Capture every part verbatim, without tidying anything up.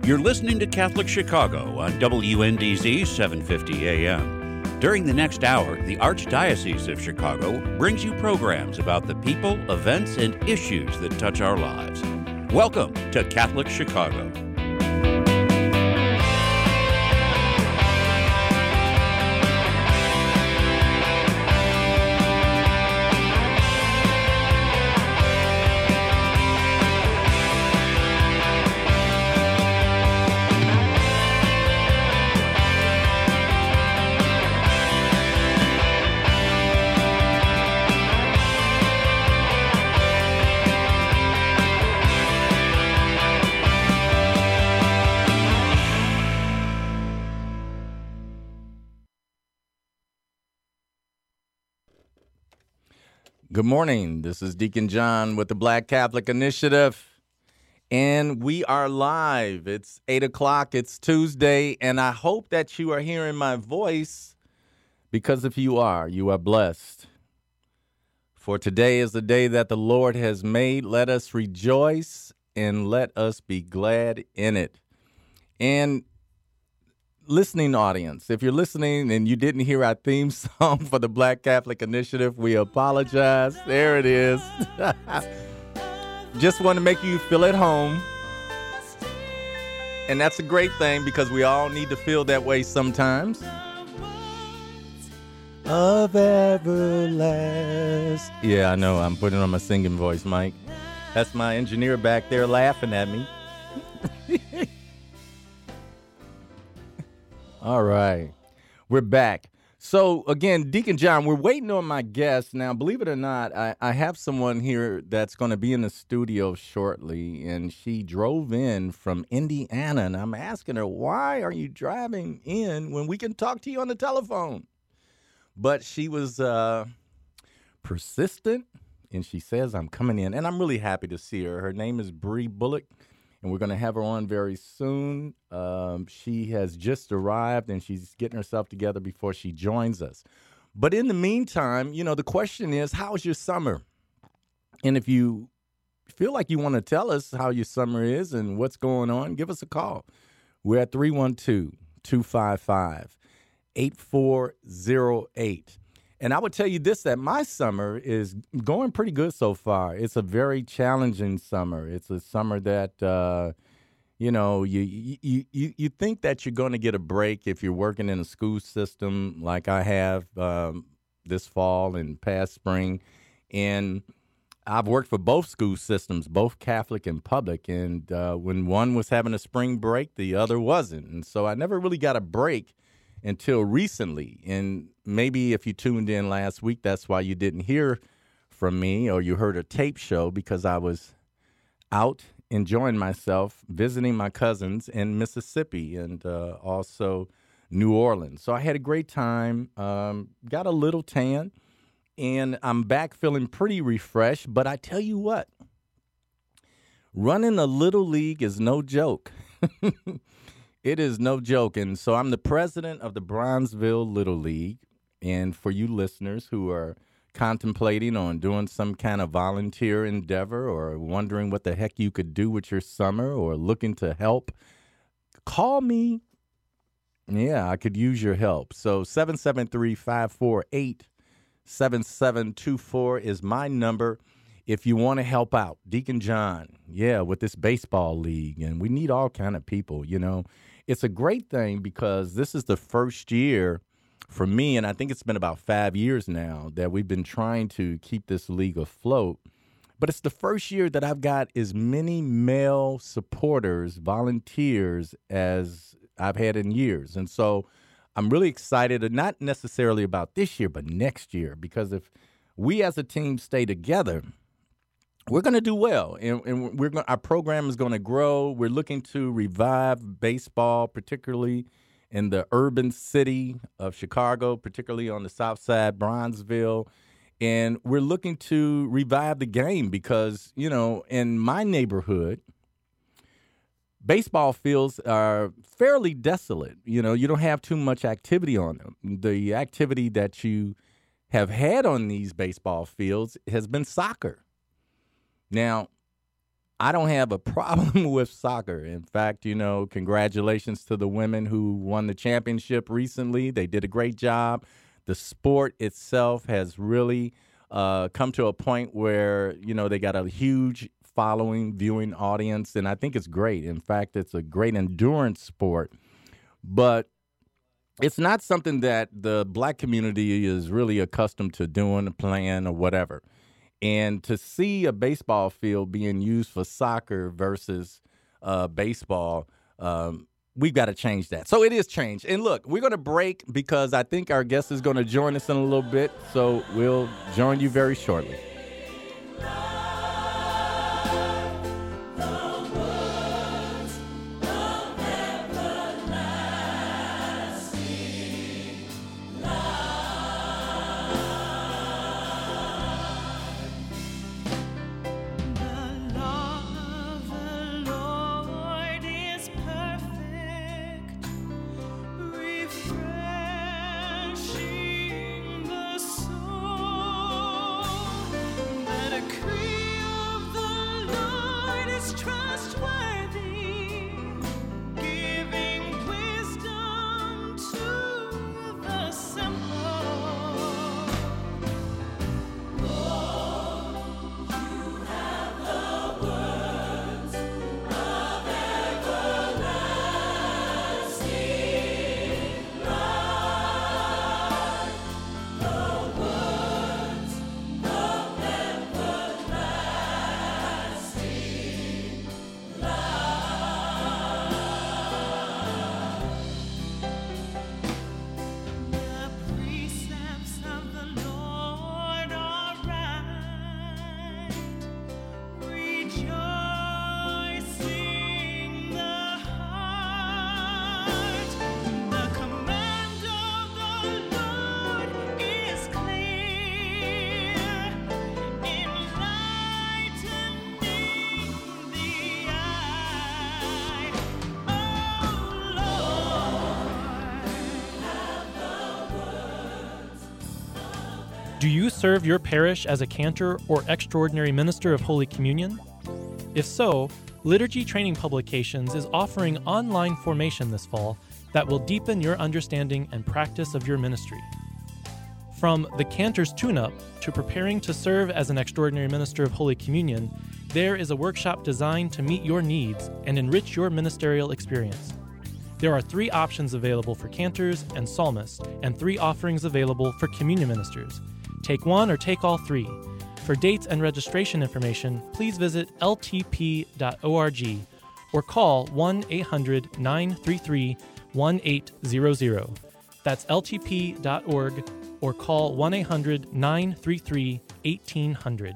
You're listening to Catholic Chicago on W N D Z seven fifty A M. During the next hour, the Archdiocese of Chicago brings you programs about the people, events, and issues that touch our lives. Welcome to Catholic Chicago. Good morning. This is Deacon John with the Black Catholic Initiative, and we are live. It's eight o'clock. It's Tuesday, and I hope that you are hearing my voice, because if you are, you are blessed. For today is the day that the Lord has made. Let us rejoice and let us be glad in it. And listening audience, if you're listening and you didn't hear our theme song for the Black Catholic Initiative, we apologize. There it is. Just want to make you feel at home. And that's a great thing, because we all need to feel that way sometimes. Of everlast. Yeah, I know. I'm putting on my singing voice, Mike. That's my engineer back there laughing at me. All right. We're back. So, again, Deacon John, we're waiting on my guest. Now, believe it or not, I, I have someone here that's going to be in the studio shortly, and she drove in from Indiana, and I'm asking her, why are you driving in when we can talk to you on the telephone? But she was uh, persistent, and she says, I'm coming in, and I'm really happy to see her. Her name is Bree Bullock. And we're going to have her on very soon. Um, she has just arrived, and she's getting herself together before she joins us. But in the meantime, you know, the question is, how's your summer? And if you feel like you want to tell us how your summer is and what's going on, give us a call. We're at three one two, two five five, eight four zero eight. And I would tell you this, that my summer is going pretty good so far. It's a very challenging summer. It's a summer that, uh, you know, you, you you you think that you're going to get a break if you're working in a school system like I have um, this fall and past spring. And I've worked for both school systems, both Catholic and public. And uh, when one was having a spring break, the other wasn't. And so I never really got a break until recently. And maybe if you tuned in last week, that's why you didn't hear from me, or you heard a tape show, because I was out enjoying myself, visiting my cousins in Mississippi and uh, also New Orleans. So I had a great time, um, got a little tan, and I'm back feeling pretty refreshed. But I tell you what, running a little league is no joke. It is no joke. And so I'm the president of the Bronzeville Little League. And for you listeners who are contemplating on doing some kind of volunteer endeavor, or wondering what the heck you could do with your summer, or looking to help, call me. Yeah, I could use your help. So seven seven three, five four eight, seven seven two four is my number. If you want to help out, Deacon John, yeah, with this baseball league, and we need all kind of people, you know. It's a great thing, because this is the first year for me, and I think it's been about five years now, that we've been trying to keep this league afloat. But it's the first year that I've got as many male supporters, volunteers, as I've had in years. And so I'm really excited, not necessarily about this year, but next year, because if we as a team stay together, we're going to do well, and, and we're going, our program is going to grow. We're looking to revive baseball, particularly in the urban city of Chicago, particularly on the south side, Bronzeville. And we're looking to revive the game because, you know, in my neighborhood, baseball fields are fairly desolate. You know, you don't have too much activity on them. The activity that you have had on these baseball fields has been soccer. Now, I don't have a problem with soccer. In fact, you know, congratulations to the women who won the championship recently. They did a great job. The sport itself has really uh, come to a point where, you know, they got a huge following, viewing audience, and I think it's great. In fact, it's a great endurance sport. But it's not something that the black community is really accustomed to doing, playing, or whatever. And to see a baseball field being used for soccer versus uh, baseball, um, we've got to change that. So it is changed. And look, we're going to break because I think our guest is going to join us in a little bit. So we'll join you very shortly. Do you serve your parish as a cantor or extraordinary minister of Holy Communion? If so, Liturgy Training Publications is offering online formation this fall that will deepen your understanding and practice of your ministry. From the Cantor's Tune-Up to preparing to serve as an extraordinary minister of Holy Communion, there is a workshop designed to meet your needs and enrich your ministerial experience. There are three options available for cantors and psalmists, and three offerings available for communion ministers. Take one or take all three. For dates and registration information, please visit L T P dot org or call one eight hundred nine three three one eight zero zero. That's L T P dot org or call one eight hundred nine three three eighteen hundred.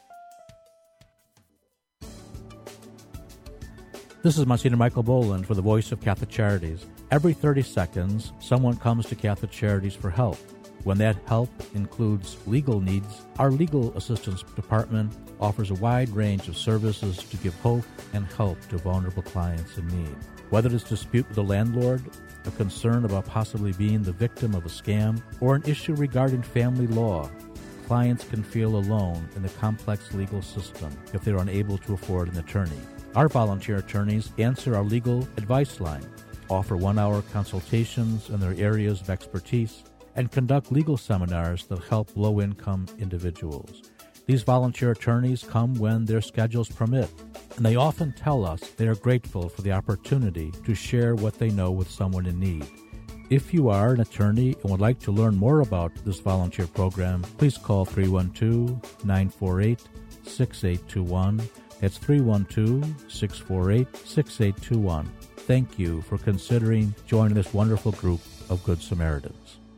This is Monsignor Michael Boland for the Voice of Catholic Charities. Every thirty seconds, someone comes to Catholic Charities for help. When that help includes legal needs, our Legal Assistance Department offers a wide range of services to give hope and help to vulnerable clients in need. Whether it's a dispute with a landlord, a concern about possibly being the victim of a scam, or an issue regarding family law, clients can feel alone in the complex legal system if they're unable to afford an attorney. Our volunteer attorneys answer our legal advice line, offer one-hour consultations in their areas of expertise, and conduct legal seminars that help low-income individuals. These volunteer attorneys come when their schedules permit, and they often tell us they are grateful for the opportunity to share what they know with someone in need. If you are an attorney and would like to learn more about this volunteer program, please call three one two, nine four eight, six eight two one. That's three one two, six four eight, six eight two one. Thank you for considering joining this wonderful group of Good Samaritans.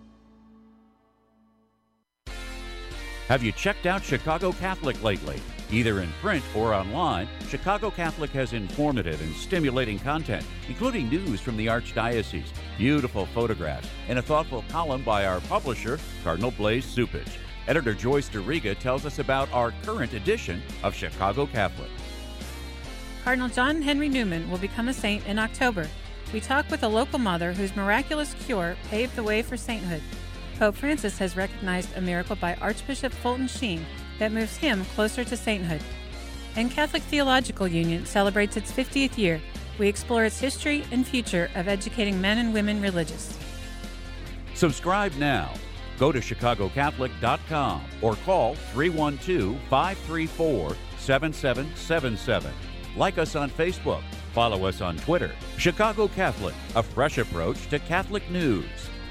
Have you checked out Chicago Catholic lately? Either in print or online, Chicago Catholic has informative and stimulating content, including news from the Archdiocese, beautiful photographs, and a thoughtful column by our publisher, Cardinal Blaise Cupich. Editor Joyce DeRiga tells us about our current edition of Chicago Catholic. Cardinal John Henry Newman will become a saint in October. We talk with a local mother whose miraculous cure paved the way for sainthood. Pope Francis has recognized a miracle by Archbishop Fulton Sheen that moves him closer to sainthood. And Catholic Theological Union celebrates its fiftieth year. We explore its history and future of educating men and women religious. Subscribe now. Go to chicago catholic dot com or call three one two, five three four, seven seven seven seven. Like us on Facebook. Follow us on Twitter. Chicago Catholic, a fresh approach to Catholic news.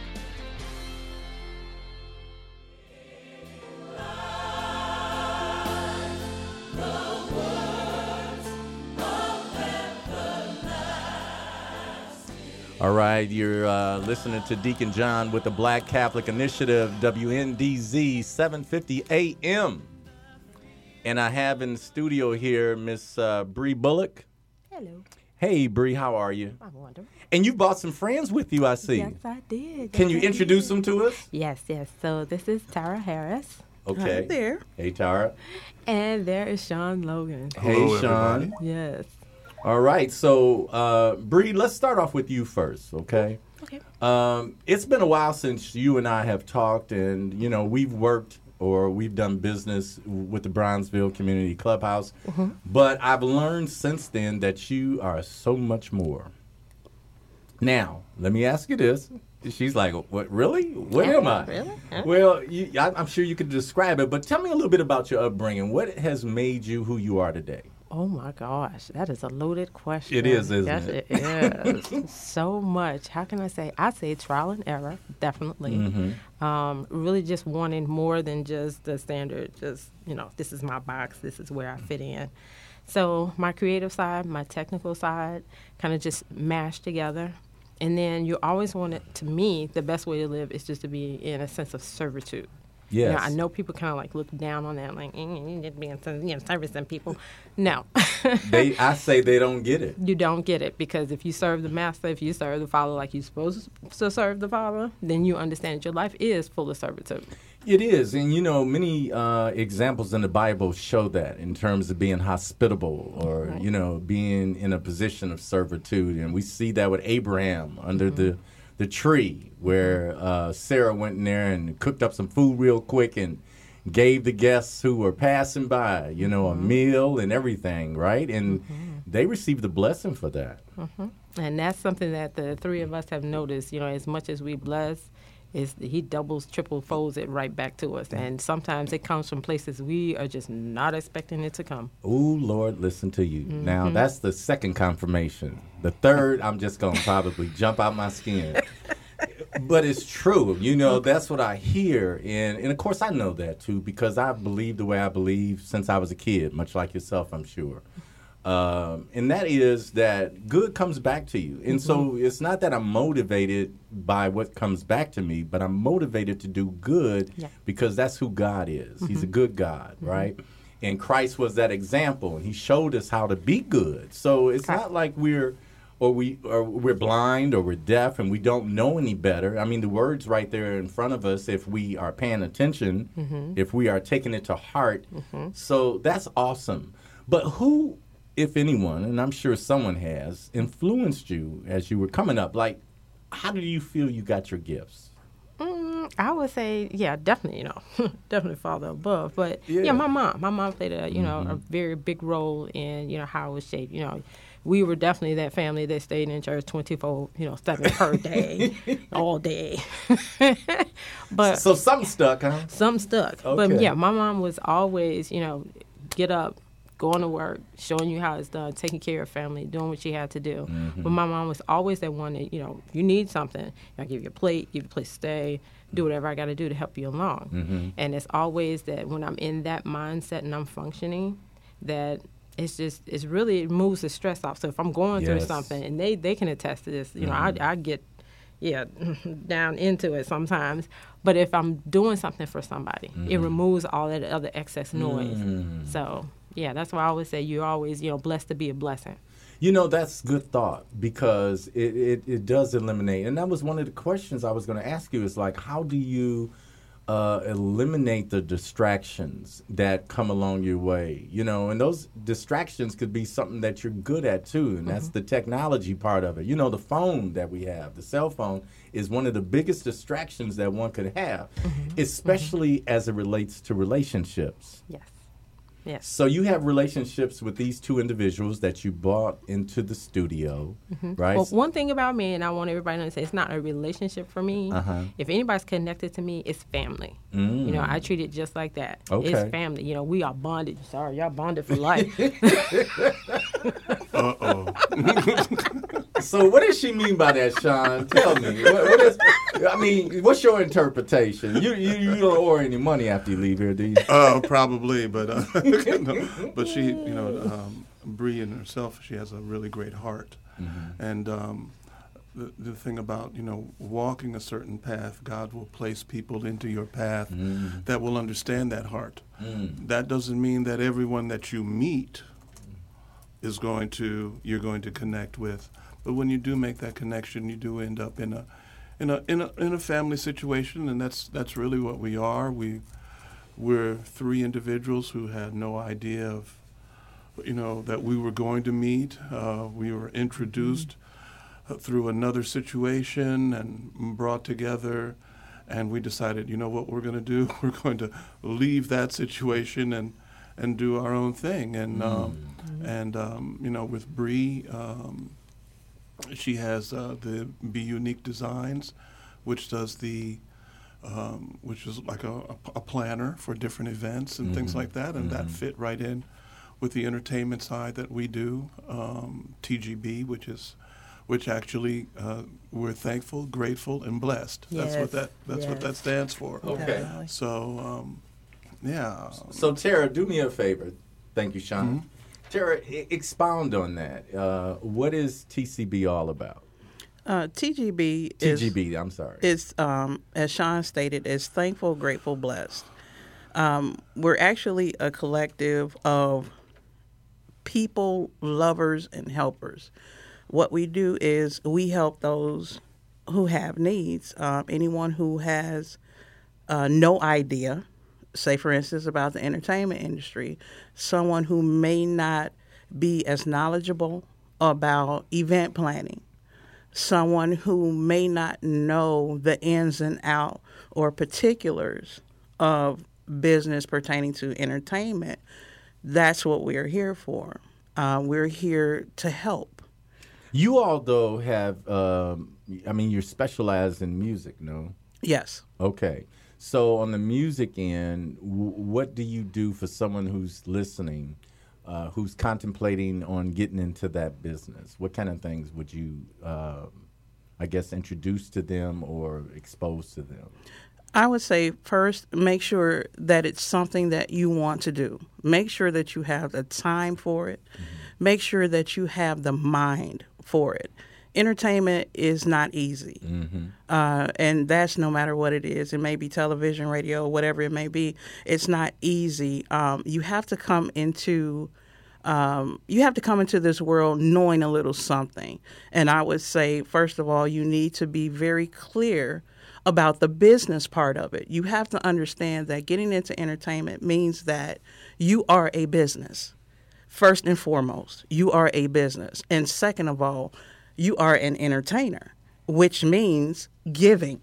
All right, you're uh, listening to Deacon John with the Black Catholic Initiative, W N D Z, seven fifty A M. And I have in the studio here Miss uh, Bree Bullock. Hello. Hey, Bree, how are you? I'm wonderful. And you brought some friends with you, I see. Yes, I did. Can you Yes, I introduce did. them to us? Yes, yes. So this is Tara Harris. Okay. Hi there. Hey, Tara. And there is Sean Logan. Hey, Hello, Sean. everybody. Yes. All right, so uh, Bree, let's start off with you first, okay? Okay. Um, it's been a while since you and I have talked, and you know we've worked or we've done business with the Brownsville Community Clubhouse, Mm-hmm. but I've learned since then that you are so much more. Now, let me ask you this. She's like, what, really? What am I? Really? Huh? Well, you, I, I'm sure you could describe it, but tell me a little bit about your upbringing. What has made you who you are today? Oh my gosh, that is a loaded question. It is, isn't yes, it? it is. So much. How can I say? I say trial and error, definitely. Mm-hmm. Um, really just wanting more than just the standard, just, you know, this is my box, this is where I fit in. So my creative side, my technical side, kind of just mashed together. And then you always want it, to me, the best way to live is just to be in a sense of servitude. Yes. You know, I know people kind of like look down on that, like, mm, you just being, you know, servicing people. No. they, I say they don't get it. You don't get it, because if you serve the master, if you serve the Father like you're supposed to serve the Father, then you understand that your life is full of servitude. It is, and you know, many uh, examples in the Bible show that in terms of being hospitable or, Right. you know, being in a position of servitude. And we see that with Abraham under Mm-hmm. the, the tree where uh, Sarah went in there and cooked up some food real quick and gave the guests who were passing by, you know, Mm-hmm. a meal and everything, right? And they received a blessing for that. And that's something that the three of us have noticed, you know, as much as we bless, is he doubles, triple folds it right back to us. And sometimes it comes from places we are just not expecting it to come. Oh, Lord, listen to you. Mm-hmm. Now, that's the second confirmation. The third, I'm just going to probably jump out my skin. But it's true. You know, that's what I hear. And, and, of course, I know that, too, because I believe the way I believe since I was a kid, much like yourself, I'm sure. Um, and that is that good comes back to you. And so it's not that I'm motivated by what comes back to me, but I'm motivated to do good Yeah. because that's who God is. He's a good God, right? And Christ was that example, and he showed us how to be good. So it's not like we're or we or we're blind or we're deaf and we don't know any better. I mean, the word's right there in front of us if we are paying attention, if we are taking it to heart. So that's awesome. But who, if anyone, and I'm sure someone has, influenced you as you were coming up? Like, how do you feel you got your gifts? Mm, I would say, yeah, definitely, you know, definitely Father above. But, Yeah. yeah. my mom. My mom played a, you know, a very big role in, you know, how it was shaped. You know, we were definitely that family that stayed in church twenty-four, you know, seven per day, all day. But So something stuck, huh? some stuck. Okay. But, yeah, my mom was always, you know, get up, going to work, showing you how it's done, taking care of family, doing what she had to do. But my mom was always that one that, you know, you need something, I give you a plate, give you a place to stay, do whatever I got to do to help you along. And it's always that when I'm in that mindset and I'm functioning, that it's just, it's really, it moves the stress off. So if I'm going through Yes. something, and they, they can attest to this, you know, I, I get, yeah, down into it sometimes. But if I'm doing something for somebody, it removes all that other excess noise. So, yeah, that's why I always say you're always, you know, blessed to be a blessing. You know, that's good thought because it, it, it does eliminate. And that was one of the questions I was going to ask you is like, how do you uh, eliminate the distractions that come along your way? You know, and those distractions could be something that you're good at, too. And that's the technology part of it. You know, the phone that we have, the cell phone, is one of the biggest distractions that one could have, especially as it relates to relationships. Yes. Yes. So you have relationships with these two individuals that you brought into the studio, mm-hmm. right? Well, one thing about me, and I want everybody to understand, it's not a relationship for me. Uh-huh. If anybody's connected to me, it's family. Mm. You know, I treat it just like that. Okay. It's family. You know, we are bonded. Sorry, y'all bonded for life. Uh-oh. So what does she mean by that, Sean? Tell me. What, what is, I mean, what's your interpretation? You, you you don't owe any money after you leave here, do you? Uh, probably, but uh, no. But she, you know, um, Bree in herself, she has a really great heart, mm-hmm. and um, the the thing about you know walking a certain path, God will place people into your path mm. that will understand that heart. Mm. That doesn't mean that everyone that you meet is going to you're going to connect with, but when you do make that connection, you do end up in a in a in a in a family situation, and that's that's really what we are. We we're three individuals who had no idea of, you know, that we were going to meet. Uh, we were introduced mm-hmm. uh, through another situation and brought together, and we decided, you know what we're going to do? We're going to leave that situation and and do our own thing. And mm-hmm. um, and um, you know, with Bree, um, she has uh, the Be Unique Designs, which does the Um, which is like a, a planner for different events and mm-hmm. things like that, and mm-hmm. that fit right in with the entertainment side that we do. Um, T G B, which is, which actually uh, we're thankful, grateful, and blessed. Yes. That's what that that's yes. what that stands for. Okay. So, um, yeah. So Tara, do me a favor. Thank you, Sean. Mm-hmm. Tara, I- expound on that. Uh, what is T C B all about? Uh, T G B is T G B. I'm sorry. Is um, as Sean stated, is thankful, grateful, blessed. Um, we're actually a collective of people, lovers, and helpers. What we do is we help those who have needs. Um, anyone who has uh, no idea, say for instance about the entertainment industry, someone who may not be as knowledgeable about event planning, someone who may not know the ins and out or particulars of business pertaining to entertainment, that's what we're here for. Uh, we're here to help. You all, though, have, um, I mean, you're specialized in music, no? Yes. Okay. So on the music end, w- what do you do for someone who's listening, uh, who's contemplating on getting into that business? What kind of things would you, uh, I guess, introduce to them or expose to them? I would say first, make sure that it's something that you want to do. Make sure that you have the time for it. Mm-hmm. Make sure that you have the mind for it. Entertainment is not easy, mm-hmm. uh, and that's no matter what it is. It may be television, radio, whatever it may be. It's not easy. Um, you have to come into um, you have to come into this world knowing a little something. And I would say, first of all, you need to be very clear about the business part of it. You have to understand that getting into entertainment means that you are a business. First and foremost, you are a business. And second of all, you are an entertainer, which means giving.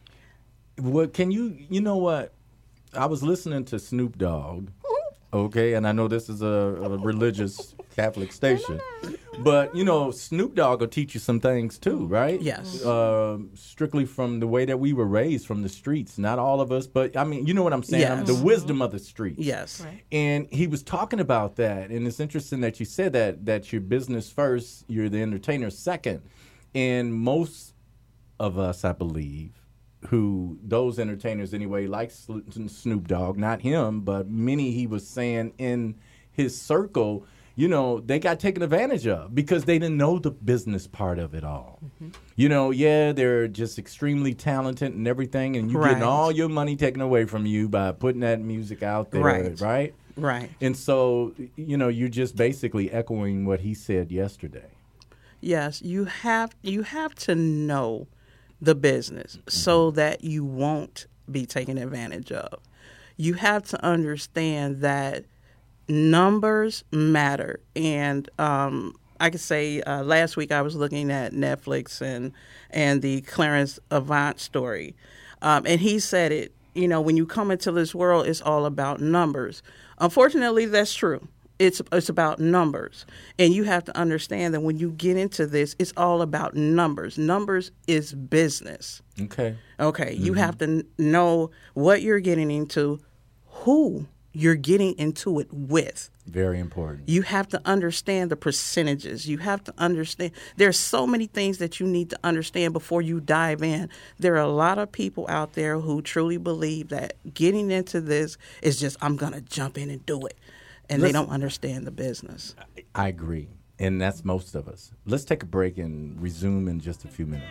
What can you, you know what? I was listening to Snoop Dogg, okay, and I know this is a, a religious Catholic station, but, you know, Snoop Dogg will teach you some things too, right? Yes. Uh, strictly from the way that we were raised from the streets. Not all of us, but, I mean, you know what I'm saying? Yes. The wisdom of the streets. Yes. Right. And he was talking about that, and it's interesting that you said that, that your business first, you're the entertainer second. And most of us, I believe, who, those entertainers anyway, like Snoop Dogg, not him, but many he was saying in his circle, you know, they got taken advantage of because they didn't know the business part of it all. Mm-hmm. You know, yeah, they're just extremely talented and everything, and you're right. getting all your money taken away from you by putting that music out there, right? Right. Right. And so, you know, you're just basically echoing what he said yesterday. Yes, you have you have to know the business mm-hmm. so that you won't be taken advantage of. You have to understand that numbers matter. And um, I could say uh, last week I was looking at Netflix and, and the Clarence Avant story. Um, and he said it you know, when you come into this world, it's all about numbers. Unfortunately, that's true. It's it's about numbers. And you have to understand that when you get into this, it's all about numbers. Numbers is business. Okay. Okay. Mm-hmm. You have to n- know what you're getting into, who you're getting into it with. Very important. You have to understand the percentages. You have to understand. There's so many things that you need to understand before you dive in. There are a lot of people out there who truly believe that getting into this is just, I'm going to jump in and do it. And Listen, they don't understand the business. I agree. And that's most of us. Let's take a break and resume in just a few minutes.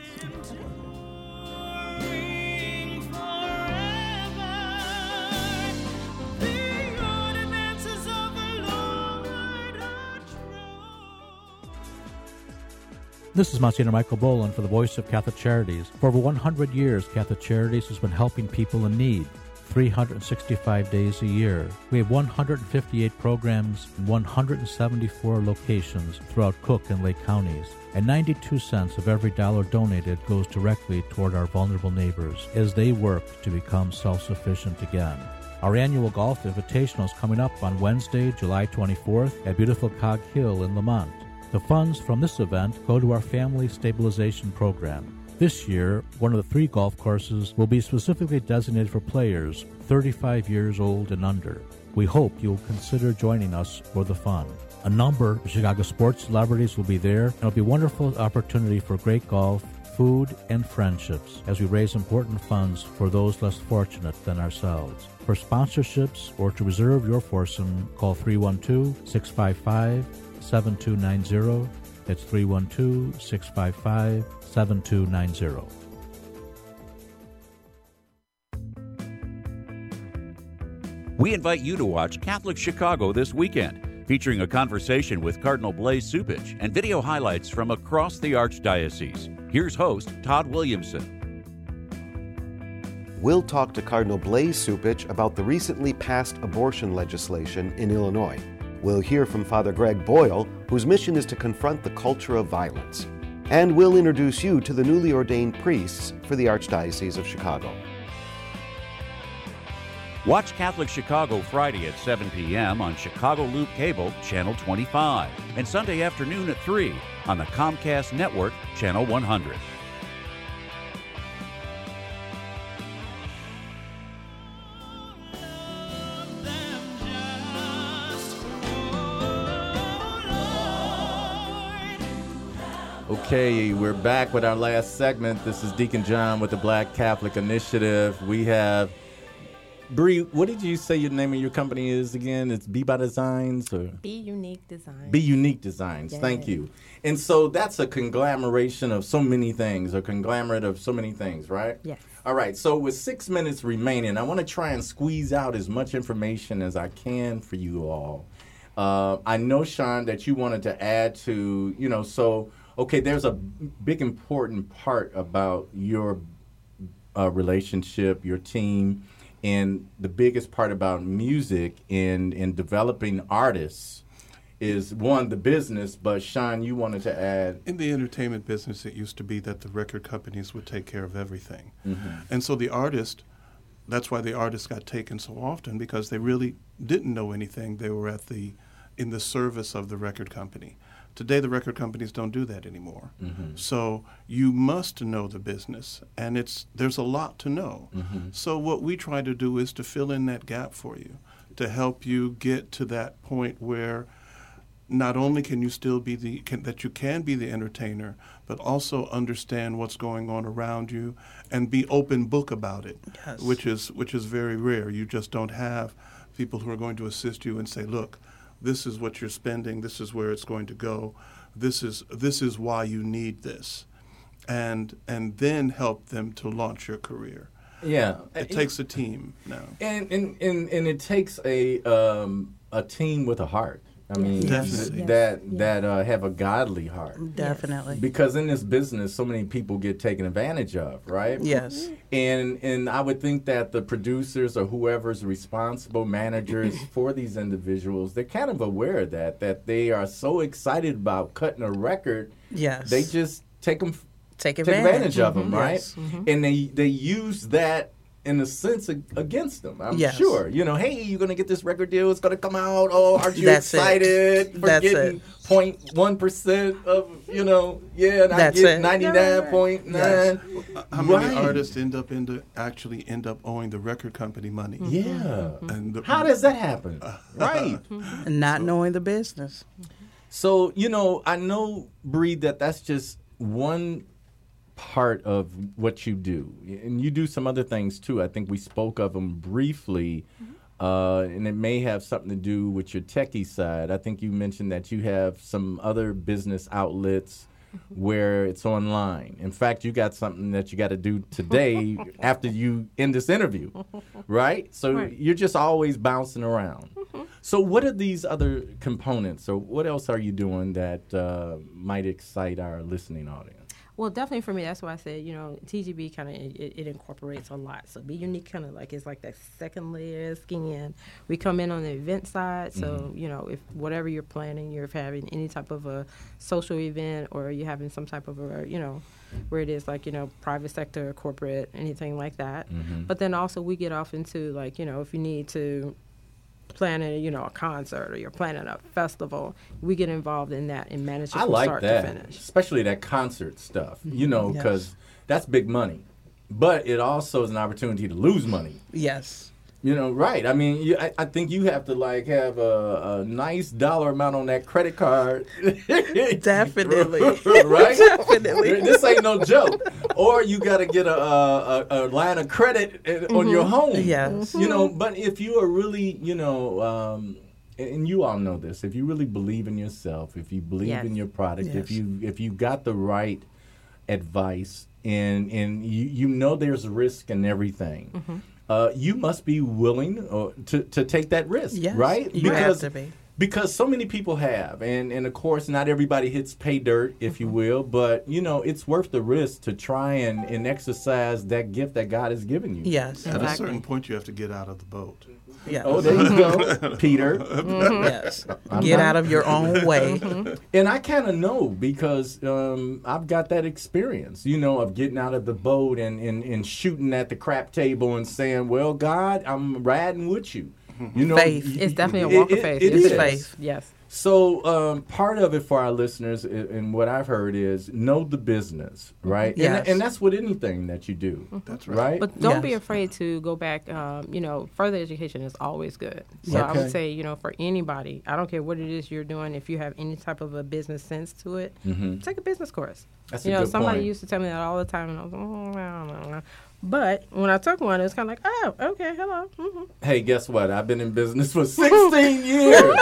This is Monsignor Michael Boland for the Voice of Catholic Charities. For over one hundred years, Catholic Charities has been helping people in need, three hundred sixty-five days a year. We have one hundred fifty-eight programs in one hundred seventy-four locations throughout Cook and Lake counties, and ninety-two cents of every dollar donated goes directly toward our vulnerable neighbors as they work to become self-sufficient again. Our annual golf invitational is coming up on Wednesday, July twenty-fourth at beautiful Cog Hill in Lamont. The funds from this event go to our Family Stabilization Program. This year, one of the three golf courses will be specifically designated for players thirty-five years old and under. We hope you'll consider joining us for the fun. A number of Chicago sports celebrities will be there, and it'll be a wonderful opportunity for great golf, food, and friendships as we raise important funds for those less fortunate than ourselves. For sponsorships or to reserve your foursome, call three one two, six five five, seven two nine zero. That's three one two, six five five, seven two nine zero. We invite you to watch Catholic Chicago this weekend, featuring a conversation with Cardinal Blaise Cupich and video highlights from across the Archdiocese. Here's host Todd Williamson. We'll talk to Cardinal Blaise Cupich about the recently passed abortion legislation in Illinois. We'll hear from Father Greg Boyle, whose mission is to confront the culture of violence. And we'll introduce you to the newly ordained priests for the Archdiocese of Chicago. Watch Catholic Chicago Friday at seven p.m. on Chicago Loop Cable, Channel twenty-five, and Sunday afternoon at three on the Comcast Network, Channel one hundred. Okay, we're back with our last segment. This is Deacon John with the Black Catholic Initiative. We have Bree. What did you say your name of your company is again? It's Be by Designs or Be Unique Design. Be Unique Designs. Yes. Thank you. And so that's a conglomeration of so many things, a conglomerate of so many things, right? Yes. All right. So with six minutes remaining, I want to try and squeeze out as much information as I can for you all. Uh, I know, Sean, that you wanted to add to, you know, so. Okay, there's a big important part about your uh, relationship, your team, and the biggest part about music and, and developing artists is, one, the business, but Sean, you wanted to add. In the entertainment business, it used to be that the record companies would take care of everything. Mm-hmm. And so the artist, that's why the artists got taken so often, because they really didn't know anything. They were at the in the service of the record company. Today, the record companies don't do that anymore. Mm-hmm. So you must know the business, and it's there's a lot to know. Mm-hmm. So what we try to do is to fill in that gap for you, to help you get to that point where not only can you still be the can, that you can be the entertainer, but also understand what's going on around you and be open book about it, Yes. which is which is very rare. You just don't have people who are going to assist you and say, look, this is what you're spending. This is where it's going to go. This is this is why you need this, and and then help them to launch your career. Yeah, It takes a team now. and and and, and it takes a um, a team with a heart. I mean, Definitely. th- that that uh, have a godly heart. Definitely. Because in this business, so many people get taken advantage of, right? Yes. And and I would think that the producers or whoever's responsible managers for these individuals, they're kind of aware of that, that they are so excited about cutting a record, Yes. they just take them, take take advantage, advantage of them, right? Yes. Mhm. And they they use that in a sense, ag- against them. I'm Yes. sure. You know, hey, you're going to get this record deal. It's going to come out. Oh, aren't you That's it. excited for That's getting it. zero point one percent of, you know, yeah, and That's I get it. ninety-nine point nine. Yes. How many Right. artists end up into actually end up owing the record company money? Yeah. And the, How does that happen? Right. And not knowing the business. So, you know, I know, Bree, that that's just one part of what you do. And you do some other things, too. I think we spoke of them briefly, uh, and it may have something to do with your techie side. I think you mentioned that you have some other business outlets where it's online. In fact, you got something that you got to do today after you end this interview, right? So Right. you're just always bouncing around. So what are these other components, or what else are you doing that uh, might excite our listening audience? Well, definitely for me, that's why I said, you know, T G B kind of, it, it incorporates a lot. So Be Unique kind of like, it's like that second layer of skin. We come in on the event side. So, Mm-hmm. you know, if whatever you're planning, you're having any type of a social event, or you're having some type of a, you know, where it is like, you know, private sector, corporate, anything like that. Mm-hmm. But then also we get off into like, you know, if you need to planning, you know, a concert, or you're planning a festival, we get involved in that and manage it I from like start that, to finish. especially that concert stuff, you know, Yes. because that's big money. But it also is an opportunity to lose money. Yes. You know, right. I mean, you, I, I think you have to, like, have a, a nice dollar amount on that credit card. Definitely. Right? Definitely. This ain't no joke. Or you got to get a, a, a line of credit in- on your home. Yes. You know, but if you are really, you know, um, and you all know this, if you really believe in yourself, if you believe Yes. in your product, if Yes. you if you got the right advice, and and you, you know there's risk in everything, Mm-hmm. uh, you must be willing uh, to, to take that risk, Yes, right? you have to be. Because so many people have, and, and of course not everybody hits pay dirt, if you will, but you know it's worth the risk to try and, and exercise that gift that God has given you. Yes. At a Exactly. certain point, you have to get out of the boat. Yes. Oh, there you go, Peter. Yes. I'm Get not- out of your own way. And I kind of know because um, I've got that experience, you know, of getting out of the boat and, and, and shooting at the crap table and saying, well, God, I'm riding with you. You know, Faith. y- It's y- definitely a walk it- of faith. It, it It's is. faith. Yes. So um, part of it for our listeners, i- and what I've heard is know the business, right? Yes. And, and that's with anything that you do, That's right. right? But don't be Yes. afraid to go back. Um, you know, further education is always good. So I Okay. would say, you know, for anybody, I don't care what it is you're doing, if you have any type of a business sense to it, Mhm. take a business course. That's you a know, good somebody point. used to tell me that all the time, and I was like, oh, I don't know. But when I took one, it was kind of like, oh, okay, hello. Mm-hmm. Hey, guess what? I've been in business for sixteen years,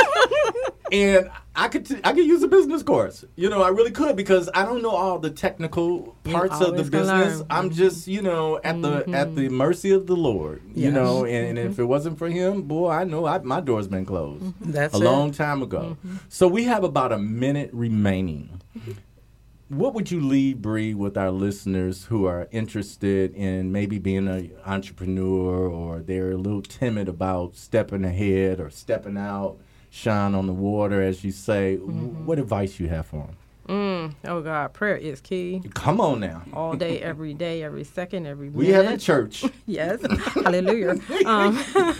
and I could t- I could use a business course. You know, I really could because I don't know all the technical You parts of the always can business. learn. I'm just you know at the at the mercy of the Lord. You Yes. know, and, and if it wasn't for Him, boy, I know I, my door's been closed That's a it. long time ago. So we have about a minute remaining. What would you leave, Bree, with our listeners who are interested in maybe being an entrepreneur, or they're a little timid about stepping ahead or stepping out, shine on the water, as you say? Mm-hmm. What advice you have for them? Mm, oh, God, prayer is key. Come on now. All day, every day, every second, every We minute. have a church. Yes. Hallelujah. Um,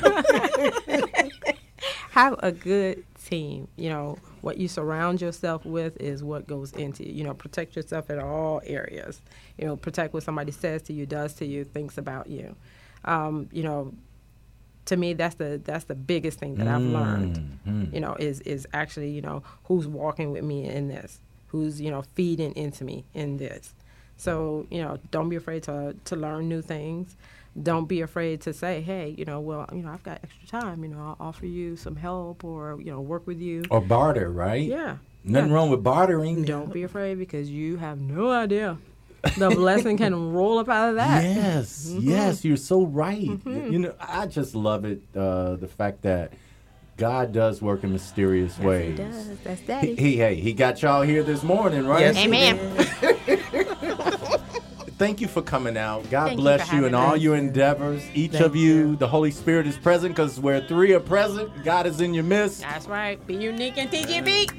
have a good team. You know, what you surround yourself with is what goes into you. You know, protect yourself in all areas. You know, protect what somebody says to you, does to you, thinks about you. Um, you know, to me, that's the that's the biggest thing that I've learned. Mhm. You know, is is actually, you know, who's walking with me in this, who's, you know, feeding into me in this. So, you know, don't be afraid to to learn new things. Don't be afraid to say, hey, you know, well, you know, I've got extra time. You know, I'll offer you some help, or, you know, work with you. Or barter, right? Yeah. Nothing Yeah. wrong with bartering. Don't be afraid, because you have no idea. The blessing can roll up out of that. Yes, yes, you're so right. You know, I just love it, uh, the fact that God does work in mysterious Yes, ways. he does. That's He, daddy. he, hey, he got y'all here this morning, right? Yes, he Amen. Thank you for coming out. God Thank you bless for you, having in all us. your endeavors. Each Thank of you, you. the Holy Spirit is present, because where three are present, God is in your midst. That's right. Be unique and T G B.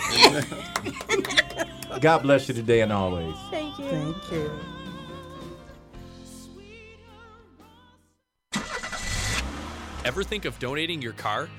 God bless you today and always. Thank you. Thank you. Ever think of donating your car?